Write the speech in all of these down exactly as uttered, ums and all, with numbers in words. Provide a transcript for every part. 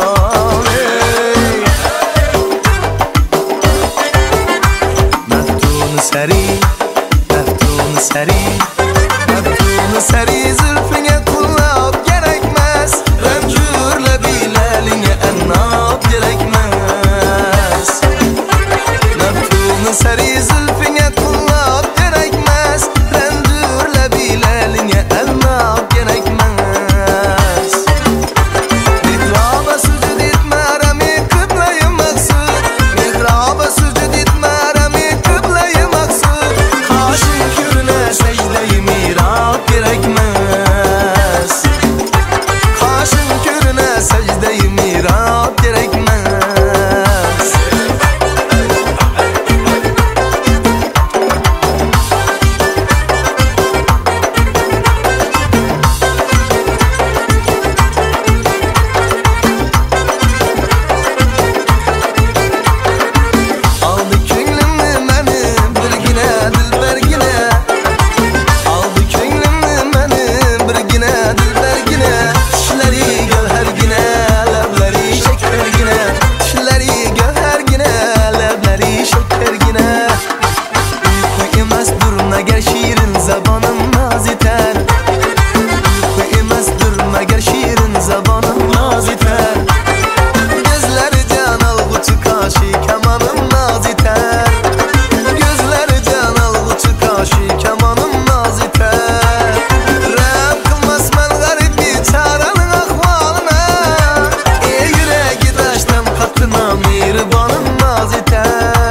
Meftun seri, meftun seri, meftun seri zülfüne kullab gerekmez. Remcürle bileline ennab gerekmez. Meftun seri zülfüne kullab gerekmez. Remcürle bileline ennab gerekmez. Mihraba sucud etme rami kıblayı maksud. Mihraba sucud etme rami kıblayı maksud. Kaşın kürüne secde-i mihrab gerekmez. Kaşın kürüne secde-i mihrab gerekmez. Aldı könlümü benim birgine dilbergine. Aldı könlümü benim birgine dilbergine. Dişleri gövhergine, lebleri şekergine. Dişleri gövhergine, lebleri şekergine. Uyku emez durma gel şiirin zabanım naz iter. Uyku emez durma gel şiirin zabanım naz iter. Gözleri can al bu çıkaşı kemanım naz iter. Gözleri can al bu çıkaşı kemanım naz iter. Rem kılmaz ben garip biçaranın ahvalına. Ey yüreği taştan katına mihribanım naz iter.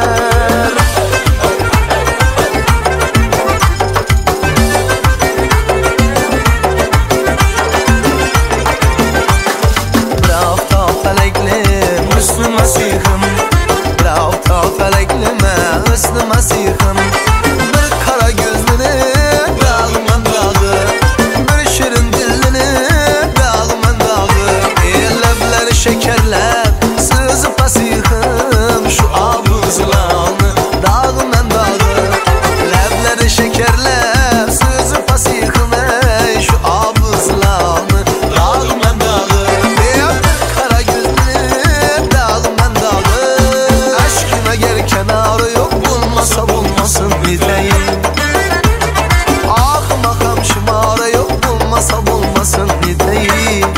Bravo ta felekli Müslüm Mesih'im. Bravo ta feleklime Müslüm Mesih'im. Bir kara gözlünü dağıman dağı. Bir şirin dillini dağıman dağı. Lebleri şekerler sızı fasihim. Şu abuzlanı dağıman dağı. Lebleri şekerler sızı fasihim. Ey şu abuzlanı dağıman dağı. Kara gözlü dağıman dağı. Aşkına gel kenarı yok bulmasa bulmasın niteyim. Ah makam şımara yok bulmasa bulmasın niteyim.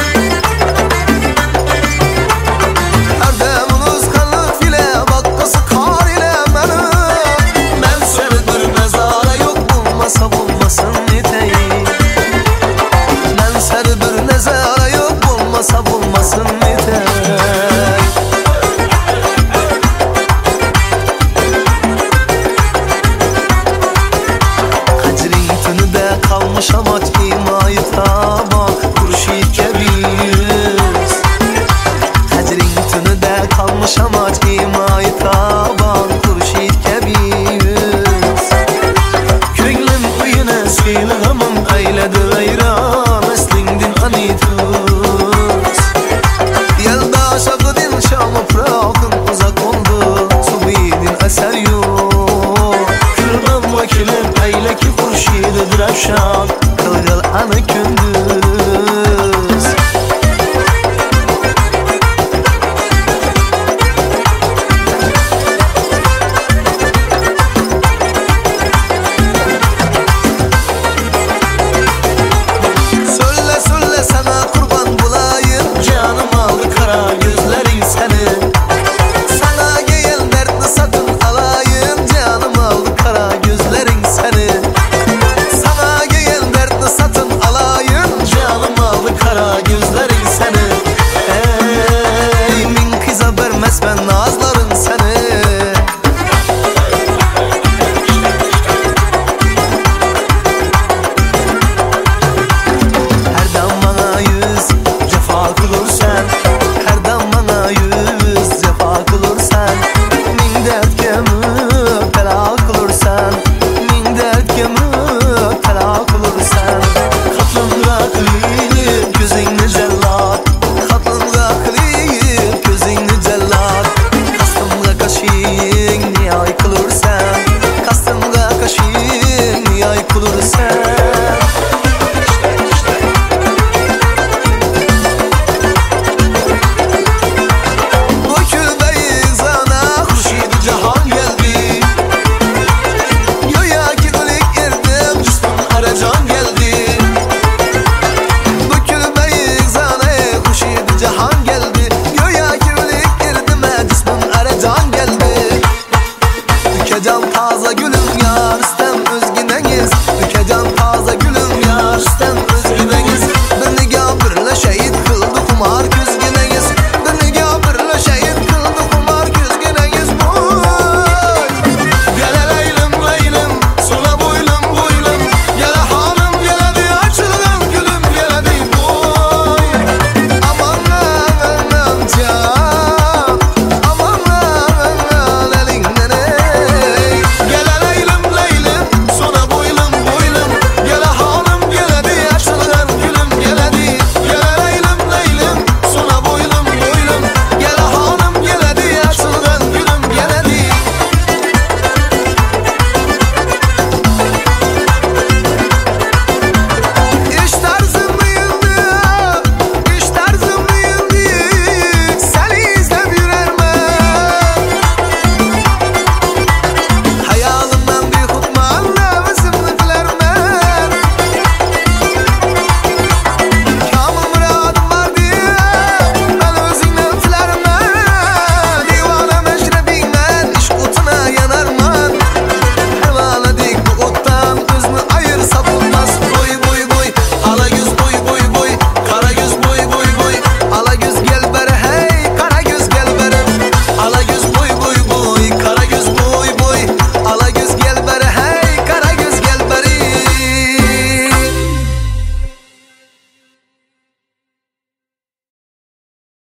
Erdeminiz kanlık file bakkası kar ile benim. Ben serdir mezara yok bulmasa bulmasın niteyim. Ben serdir mezara yok bulmasa bulmasın niteyim. Hacrin tünüde kalmış amaç imayı taba Kurşit kebiz. Hacrin tünüde kalmış amaç